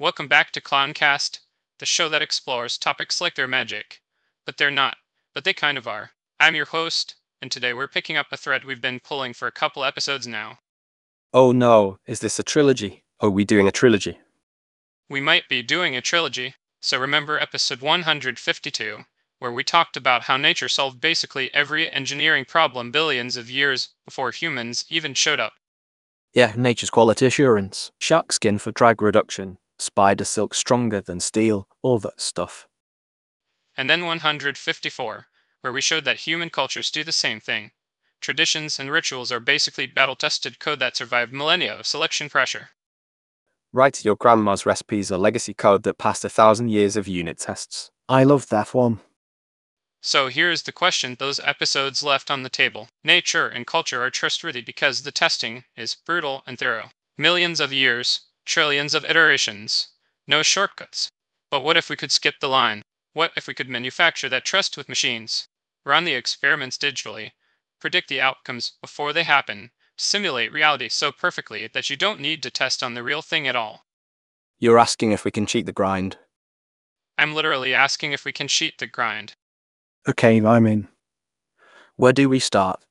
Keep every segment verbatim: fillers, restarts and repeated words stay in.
Welcome back to Clowncast, the show that explores topics like they're magic. But they're not, but they kind of are. I'm your host, and today we're picking up a thread we've been pulling for a couple episodes now. Oh no, is this a trilogy? Are we doing a trilogy? We might be doing a trilogy, so remember episode one hundred fifty-two, where we talked about how nature solved basically every engineering problem billions of years before humans even showed up. Yeah, nature's quality assurance, shark skin for drag reduction, spider silk stronger than steel, all that stuff. And then one hundred fifty-four, where we showed that human cultures do the same thing. Traditions and rituals are basically battle-tested code that survived millennia of selection pressure. Right, your grandma's recipes are legacy code that passed a thousand years of unit tests. I love that one. So here's the question those episodes left on the table. Nature and culture are trustworthy because the testing is brutal and thorough. Millions of years, trillions of iterations. No shortcuts. But what if we could skip the line? What if we could manufacture that trust with machines? Run the experiments digitally. Predict the outcomes before they happen. Simulate reality so perfectly that you don't need to test on the real thing at all. You're asking if we can cheat the grind. I'm literally asking if we can cheat the grind. Okay, I'm in. Where do we start?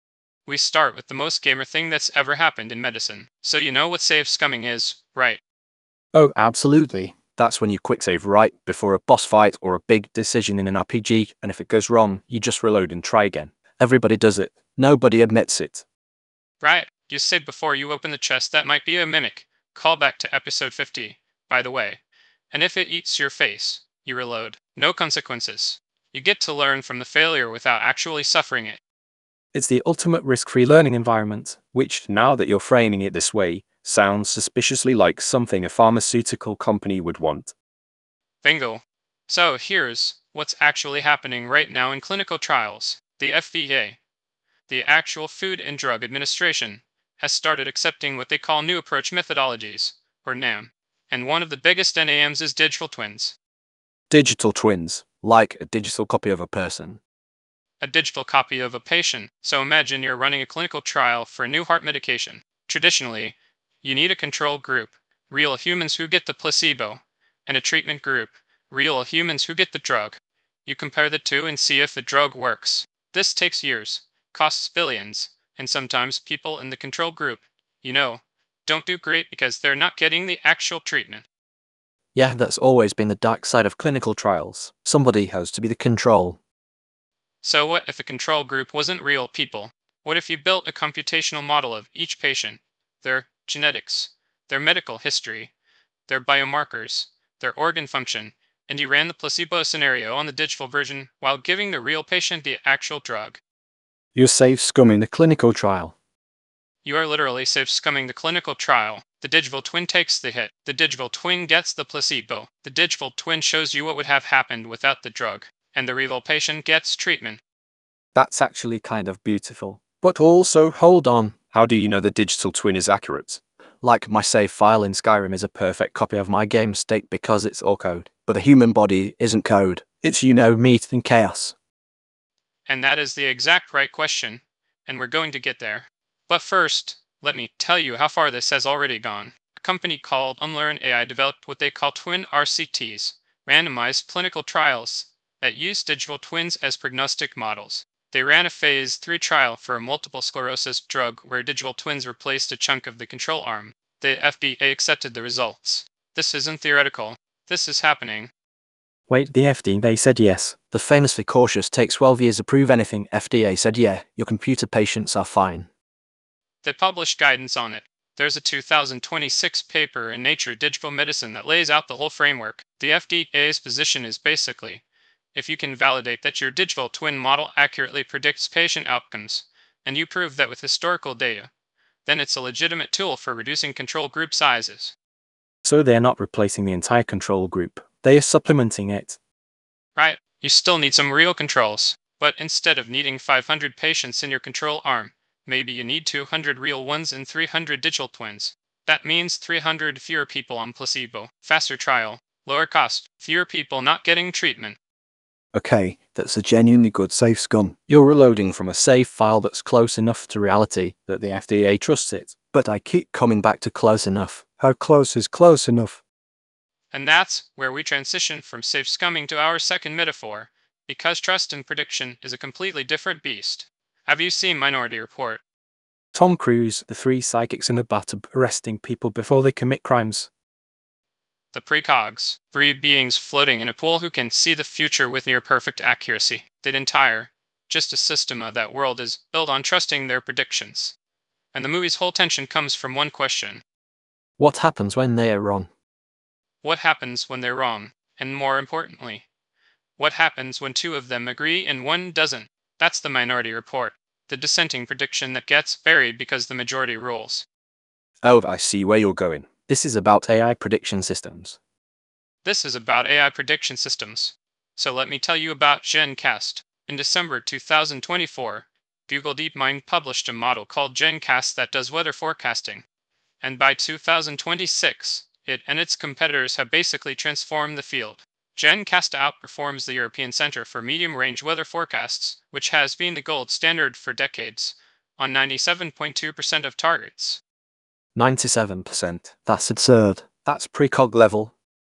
We start with the most gamer thing that's ever happened in medicine. So you know what save scumming is, right? Oh, absolutely. That's when you quick save right before a boss fight or a big decision in an R P G, and if it goes wrong, you just reload and try again. Everybody does it. Nobody admits it. Right, you save before you open the chest. That might be a mimic. Call back to episode fifty, by the way. And if it eats your face, you reload. No consequences. You get to learn from the failure without actually suffering it. It's the ultimate risk-free learning environment, which, now that you're framing it this way, sounds suspiciously like something a pharmaceutical company would want. Bingo. So here's what's actually happening right now in clinical trials. The F D A, the actual Food and Drug Administration, has started accepting what they call New Approach Methodologies, or NAM. And one of the biggest NAMs is digital twins. Digital twins, like a digital copy of a person. A digital copy of a patient. So imagine you're running a clinical trial for a new heart medication. Traditionally, you need a control group, real humans who get the placebo, and a treatment group, real humans who get the drug. You compare the two and see if the drug works. This takes years, costs billions, and sometimes people in the control group, you know, don't do great because they're not getting the actual treatment. Yeah, that's always been the dark side of clinical trials. Somebody has to be the control. So what if a control group wasn't real people? What if you built a computational model of each patient, their genetics, their medical history, their biomarkers, their organ function, and you ran the placebo scenario on the digital version while giving the real patient the actual drug? You're safe scumming the clinical trial. You are literally safe scumming the clinical trial. The digital twin takes the hit. The digital twin gets the placebo. The digital twin shows you what would have happened without the drug. And the real patient gets treatment. That's actually kind of beautiful. But also, hold on. How do you know the digital twin is accurate? Like my save file in Skyrim is a perfect copy of my game state because it's all code. But the human body isn't code. It's, you know, meat and chaos. And that is the exact right question. And we're going to get there. But first, let me tell you how far this has already gone. A company called Unlearn A I developed what they call twin R C Ts, randomized clinical trials, that use digital twins as prognostic models. They ran a phase three trial for a multiple sclerosis drug where digital twins replaced a chunk of the control arm. The F D A accepted the results. This isn't theoretical. This is happening. Wait, the F D A said yes. The famously cautious takes twelve years to prove anything. F D A said yeah, your computer patients are fine. They published guidance on it. There's a two thousand twenty-six paper in Nature Digital Medicine that lays out the whole framework. The F D A's position is basically, if you can validate that your digital twin model accurately predicts patient outcomes, and you prove that with historical data, then it's a legitimate tool for reducing control group sizes. So they're not replacing the entire control group. They are supplementing it. Right, you still need some real controls, but instead of needing five hundred patients in your control arm, maybe you need two hundred real ones and three hundred digital twins. That means three hundred fewer people on placebo, faster trial, lower cost, fewer people not getting treatment. Okay, that's a genuinely good safe scum. You're reloading from a save file that's close enough to reality that the F D A trusts it. But I keep coming back to close enough. How close is close enough? And that's where we transition from safe scumming to our second metaphor, because trust and prediction is a completely different beast. Have you seen Minority Report? Tom Cruise, the three psychics in the bathtub arresting people before they commit crimes. The precogs, three beings floating in a pool who can see the future with near perfect accuracy. The entire, just a system of that world is built on trusting their predictions. And the movie's whole tension comes from one question. What happens when they are wrong? What happens when they're wrong? And more importantly, what happens when two of them agree and one doesn't? That's the Minority Report, the dissenting prediction that gets buried because the majority rules. Oh, I see where you're going. This is about A I prediction systems. This is about A I prediction systems. So let me tell you about GenCast. In December two thousand twenty-four, Google DeepMind published a model called GenCast that does weather forecasting. And by two thousand twenty-six, it and its competitors have basically transformed the field. GenCast outperforms the European Center for Medium-Range Weather Forecasts, which has been the gold standard for decades, on ninety-seven point two percent of targets. ninety-seven percent. That's absurd. That's precog level.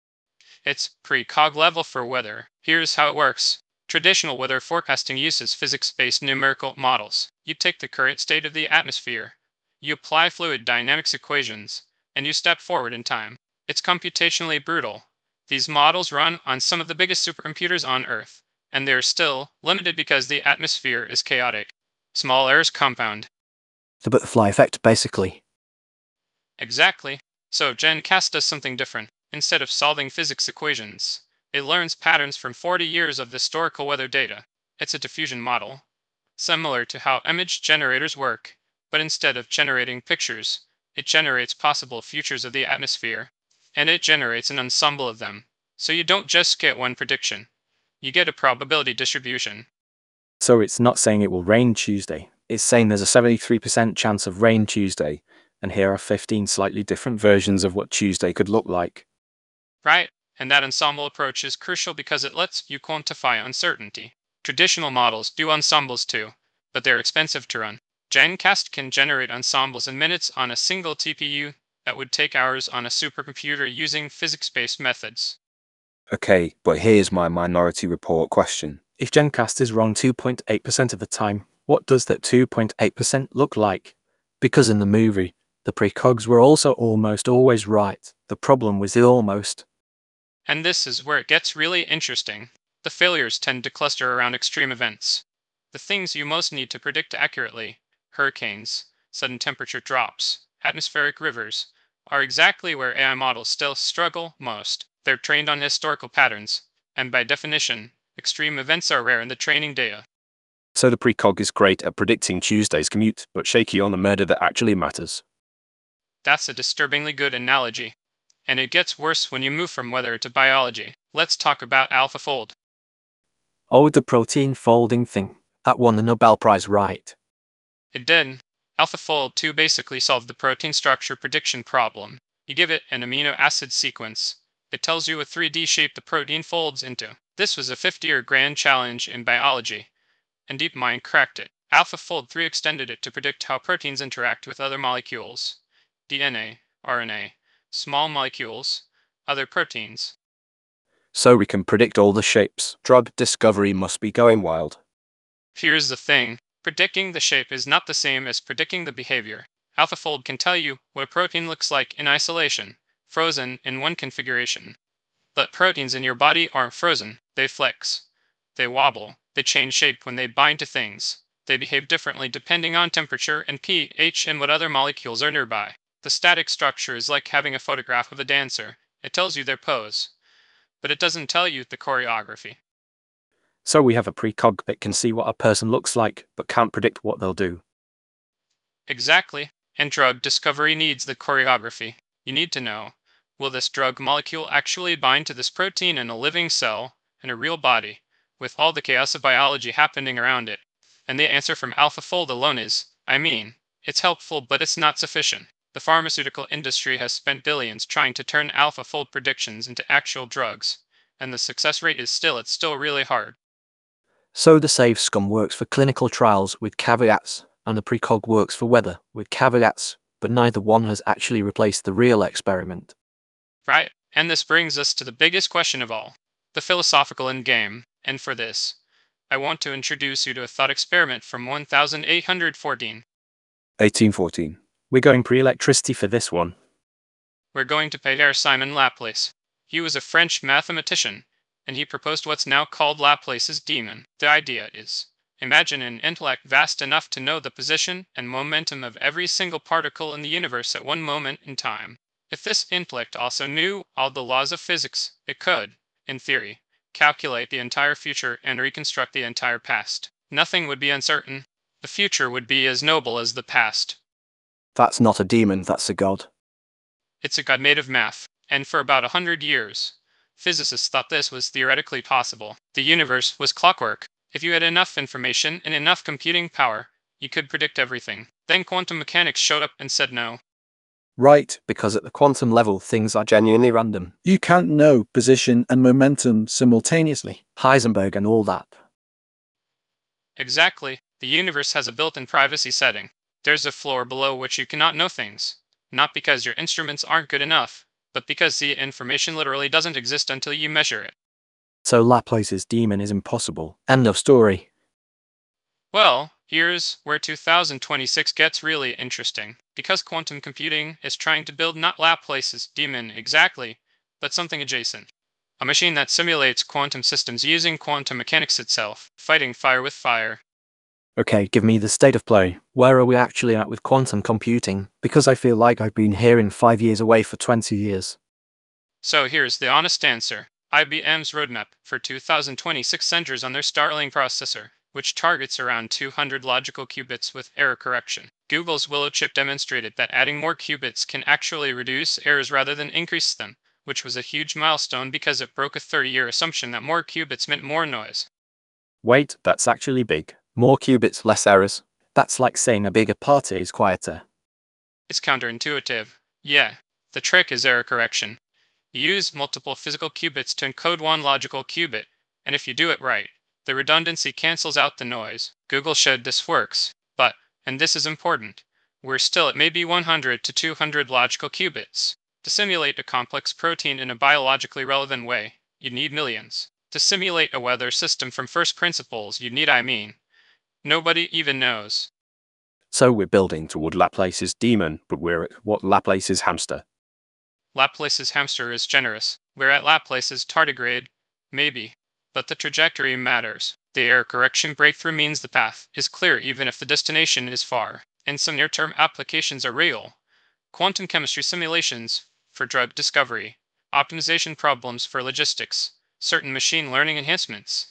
It's precog level for weather. Here's how it works. Traditional weather forecasting uses physics-based numerical models. You take the current state of the atmosphere, you apply fluid dynamics equations, and you step forward in time. It's computationally brutal. These models run on some of the biggest supercomputers on Earth, and they're still limited because the atmosphere is chaotic. Small errors compound. The butterfly effect, basically. Exactly. So GenCast does something different. Instead of solving physics equations, it learns patterns from forty years of historical weather data. It's a diffusion model, similar to how image generators work, but instead of generating pictures, it generates possible futures of the atmosphere, and it generates an ensemble of them. So you don't just get one prediction, you get a probability distribution. So it's not saying it will rain Tuesday. It's saying there's a seventy-three percent chance of rain Tuesday, and here are fifteen slightly different versions of what Tuesday could look like. Right? And that ensemble approach is crucial because it lets you quantify uncertainty. Traditional models do ensembles too, but they're expensive to run. GenCast can generate ensembles in minutes on a single T P U that would take hours on a supercomputer using physics-based methods. Okay, but here's my Minority Report question. If GenCast is wrong two point eight percent of the time, what does that two point eight percent look like? Because in the movie, the precogs were also almost always right. The problem was the almost. And this is where it gets really interesting. The failures tend to cluster around extreme events. The things you most need to predict accurately, hurricanes, sudden temperature drops, atmospheric rivers, are exactly where A I models still struggle most. They're trained on historical patterns, and by definition, extreme events are rare in the training data. So the precog is great at predicting Tuesday's commute, but shaky on the murder that actually matters. That's a disturbingly good analogy. And it gets worse when you move from weather to biology. Let's talk about AlphaFold. Oh, the protein folding thing. That won the Nobel Prize, right? It did. AlphaFold two basically solved the protein structure prediction problem. You give it an amino acid sequence. It tells you a three D shape the protein folds into. This was a fifty-year grand challenge in biology, and DeepMind cracked it. AlphaFold three extended it to predict how proteins interact with other molecules. D N A, R N A, small molecules, other proteins. So we can predict all the shapes. Drug discovery must be going wild. Here's the thing. Predicting the shape is not the same as predicting the behavior. AlphaFold can tell you what a protein looks like in isolation, frozen in one configuration. But proteins in your body aren't frozen. They flex. They wobble. They change shape when they bind to things. They behave differently depending on temperature and pH and what other molecules are nearby. The static structure is like having a photograph of a dancer. It tells you their pose, but it doesn't tell you the choreography. So we have a precog that can see what a person looks like, but can't predict what they'll do. Exactly. And drug discovery needs the choreography. You need to know, will this drug molecule actually bind to this protein in a living cell, in a real body, with all the chaos of biology happening around it? And the answer from AlphaFold alone is, I mean, it's helpful, but it's not sufficient. The pharmaceutical industry has spent billions trying to turn AlphaFold predictions into actual drugs, and the success rate is still, it's still really hard. So the save scum works for clinical trials with caveats, and the precog works for weather with caveats, but neither one has actually replaced the real experiment. Right? And this brings us to the biggest question of all, the philosophical endgame. And for this, I want to introduce you to a thought experiment from eighteen fourteen. eighteen fourteen. We're going pre-electricity for this one. We're going to Pierre Simon Laplace. He was a French mathematician, and he proposed what's now called Laplace's demon. The idea is, imagine an intellect vast enough to know the position and momentum of every single particle in the universe at one moment in time. If this intellect also knew all the laws of physics, it could, in theory, calculate the entire future and reconstruct the entire past. Nothing would be uncertain. The future would be as noble as the past. That's not a demon, that's a god. It's a god made of math, and for about a hundred years, physicists thought this was theoretically possible. The universe was clockwork. If you had enough information and enough computing power, you could predict everything. Then quantum mechanics showed up and said no. Right, because at the quantum level things are genuinely random. You can't know position and momentum simultaneously. Heisenberg and all that. Exactly. The universe has a built-in privacy setting. There's a floor below which you cannot know things. Not because your instruments aren't good enough, but because the information literally doesn't exist until you measure it. So Laplace's demon is impossible. End of story. Well, here's where two thousand twenty-six gets really interesting, because quantum computing is trying to build not Laplace's demon exactly, but something adjacent. A machine that simulates quantum systems using quantum mechanics itself, fighting fire with fire. Okay, give me the state of play. Where are we actually at with quantum computing? Because I feel like I've been hearing five years away for twenty years. So here's the honest answer. I B M's roadmap for two thousand twenty-six centers on their Starling processor, which targets around two hundred logical qubits with error correction. Google's Willow chip demonstrated that adding more qubits can actually reduce errors rather than increase them, which was a huge milestone because it broke a thirty-year assumption that more qubits meant more noise. Wait, that's actually big. More qubits, less errors. That's like saying a bigger party is quieter. It's counterintuitive. Yeah, the trick is error correction. You use multiple physical qubits to encode one logical qubit, and if you do it right, the redundancy cancels out the noise. Google showed this works, but, and this is important, we're still at maybe one hundred to two hundred logical qubits. To simulate a complex protein in a biologically relevant way, you need millions. To simulate a weather system from first principles, you need, I mean, nobody even knows. So we're building toward Laplace's demon, but we're at what Laplace's hamster. Laplace's hamster is generous. We're at Laplace's tardigrade, maybe. But the trajectory matters. The error correction breakthrough means the path is clear even if the destination is far, and some near-term applications are real. Quantum chemistry simulations for drug discovery, optimization problems for logistics, certain machine learning enhancements.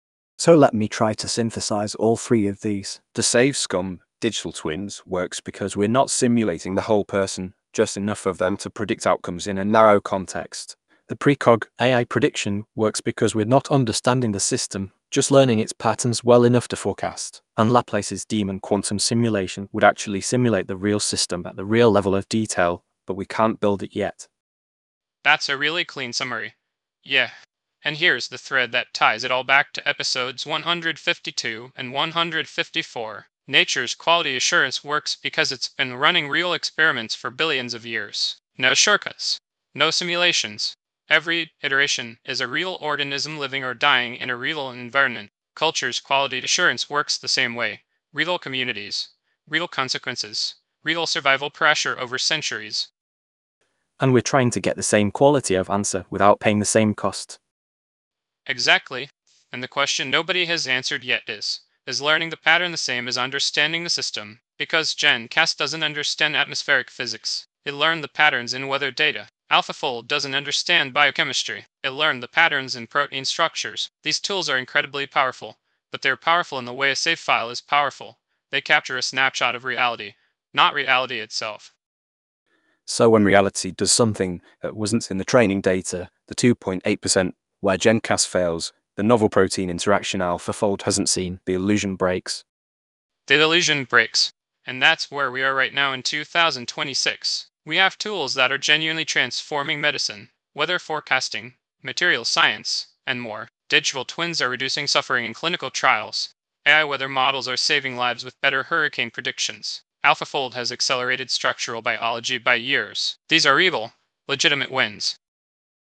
So let me try to synthesize all three of these. The save scum digital twins works because we're not simulating the whole person, just enough of them to predict outcomes in a narrow context. The precog A I prediction works because we're not understanding the system, just learning its patterns well enough to forecast. And Laplace's demon quantum simulation would actually simulate the real system at the real level of detail, but we can't build it yet. That's a really clean summary. Yeah. And here's the thread that ties it all back to episodes one hundred fifty-two and one hundred fifty-four. Nature's quality assurance works because it's been running real experiments for billions of years. No shortcuts. No simulations. Every iteration is a real organism living or dying in a real environment. Culture's quality assurance works the same way. Real communities. Real consequences. Real survival pressure over centuries. And we're trying to get the same quality of answer without paying the same cost. Exactly. And the question nobody has answered yet is, is learning the pattern the same as understanding the system? Because GenCast doesn't understand atmospheric physics. It learned the patterns in weather data. AlphaFold doesn't understand biochemistry. It learned the patterns in protein structures. These tools are incredibly powerful, but they're powerful in the way a save file is powerful. They capture a snapshot of reality, not reality itself. So when reality does something that wasn't in the training data, the two point eight percent where GenCast fails, the novel protein interaction AlphaFold hasn't seen, the illusion breaks. The illusion breaks. And that's where we are right now in two thousand twenty-six. We have tools that are genuinely transforming medicine, weather forecasting, material science, and more. Digital twins are reducing suffering in clinical trials. A I weather models are saving lives with better hurricane predictions. AlphaFold has accelerated structural biology by years. These are real, legitimate wins.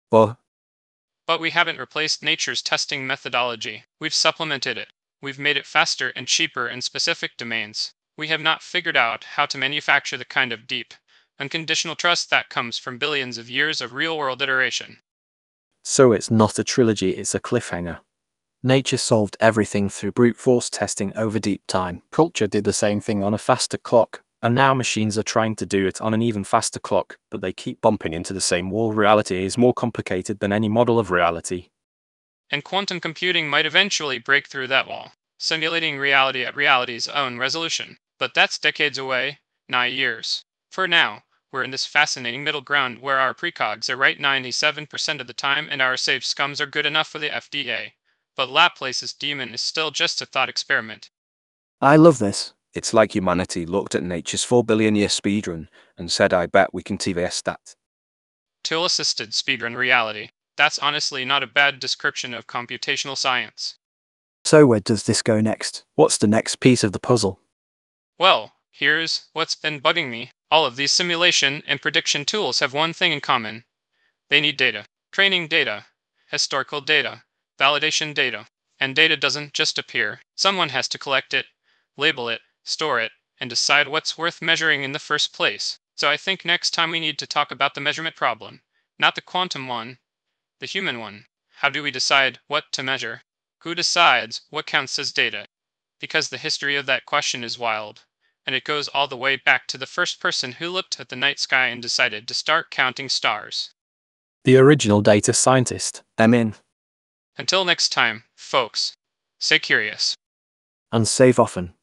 But But we haven't replaced nature's testing methodology. We've supplemented it. We've made it faster and cheaper in specific domains. We have not figured out how to manufacture the kind of deep, unconditional trust that comes from billions of years of real-world iteration. so it's not a trilogy, it's a cliffhanger. Nature solved everything through brute force testing over deep time. Culture did the same thing on a faster clock, and now machines are trying to do it on an even faster clock, but they keep bumping into the same wall. Reality is more complicated than any model of reality. And quantum computing might eventually break through that wall, simulating reality at reality's own resolution. But that's decades away, not years. For now, we're in this fascinating middle ground where our precogs are right ninety-seven percent of the time and our safe scums are good enough for the F D A. But Laplace's demon is still just a thought experiment. I love this. It's like humanity looked at nature's four billion year speedrun and said, I bet we can T V S that. Tool-assisted speedrun reality. That's honestly not a bad description of computational science. So where does this go next? What's the next piece of the puzzle? Well, here's what's been bugging me. All of these simulation and prediction tools have one thing in common. They need data. Training data. Historical data. Validation data. And data doesn't just appear. Someone has to collect it, label it, store it, and decide what's worth measuring in the first place. So I think next time we need to talk about the measurement problem. Not the quantum one, the human one. How do we decide what to measure? Who decides what counts as data? Because the history of that question is wild, and it goes all the way back to the first person who looked at the night sky and decided to start counting stars. The original data scientist. I'm in. Until next time, folks, stay curious. And save often.